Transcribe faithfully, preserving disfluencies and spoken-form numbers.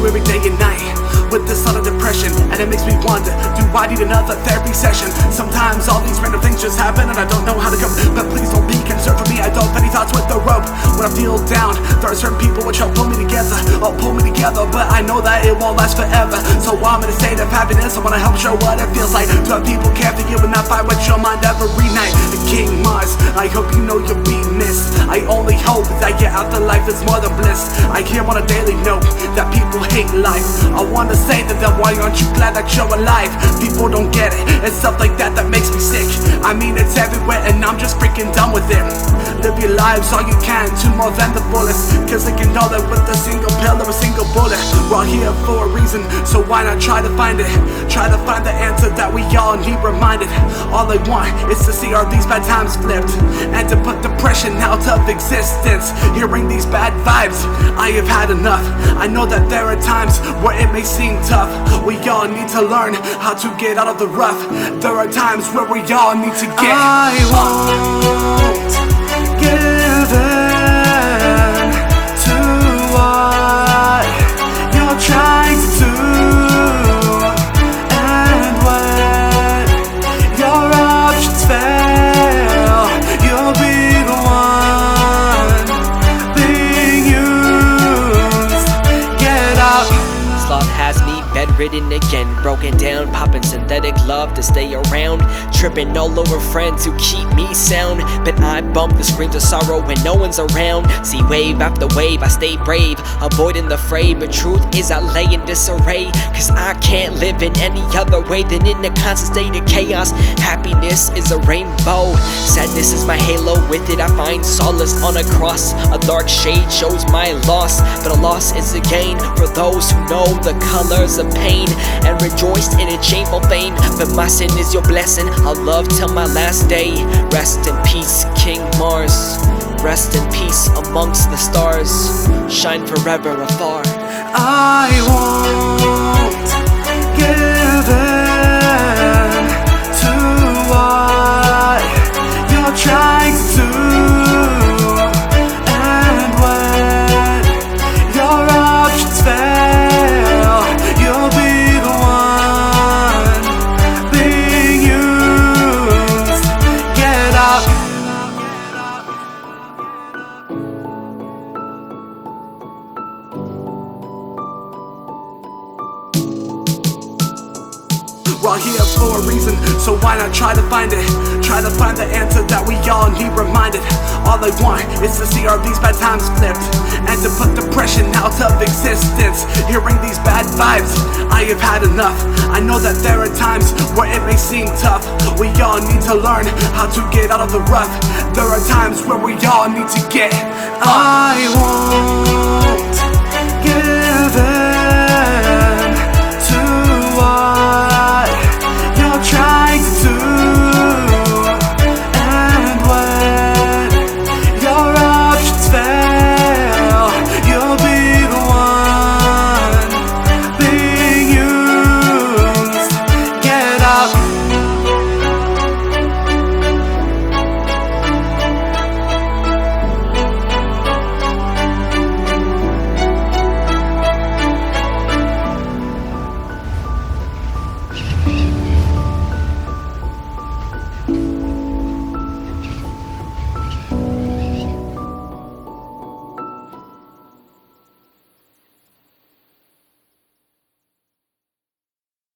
every day and night with this sort of depression, and it makes me wonder, do I need another therapy session? Sometimes all these random things just happen and I don't know how to cope, but please don't be concerned for me. I don't have any thoughts with the rope. When I feel down, there are certain people which help pull me together, or pull me together, but I know that it won't last forever. So while I'm in a state of happiness, I wanna help show what it feels like to have people care for you and not fight with your mind every night. King Mars, I hope you know you'll be missed. I only hope that your afterlife is more than bliss. I hear on a daily note that people hate life. I wanna say that, then why aren't you glad that you're alive? People don't get it, it's stuff like that that makes me sick. I mean, it's everywhere and I'm just freaking done with it. Live your lives all you can to more than the fullest, cause they can know that with a single pill or a single bullet. We're all here for a reason, so why not try to find it? Try to find the answer that we all need reminded. All I want is to see all these bad times flipped, and to put depression out of existence. Hearing these bad vibes, I have had enough. I know that there are times where it may seem tough. We all need to learn how to get out of the rough. There are times where we all need to get I won't give in to what you're trying to do, and when your options fail, you'll be the one being used. Get out. Sloth has me bedridden again, broken down, popping synthetic love to stay around, tripping all over friends who keep me sound. But I bump the screams of sorrow when no one's around. See wave after wave, I stay brave, avoiding the fray. But truth is I lay in disarray, cause I can't live in any other way than in a constant state of chaos. Happiness is a rainbow, sadness is my halo. With it I find solace on a cross. A dark shade shows my loss, but a loss is a gain for those who know the colors of pain and rejoiced in its shameful fame. But my sin is your blessing, I'll love till my last day. Rest in peace, King Mars. Rest in peace amongst the stars. Shine forever afar. I won't give in to what you're trying to do, and when your options fail, you'll be the one being used. Get up. We're all here for a reason, so why not try to find it? Try to find the answer that we all need reminded. All I want is to see all these bad times flipped, and to put depression out of existence. Hearing these bad vibes, I have had enough. I know that there are times where it may seem tough. We all need to learn how to get out of the rough. There are times where we all need to get I won't give in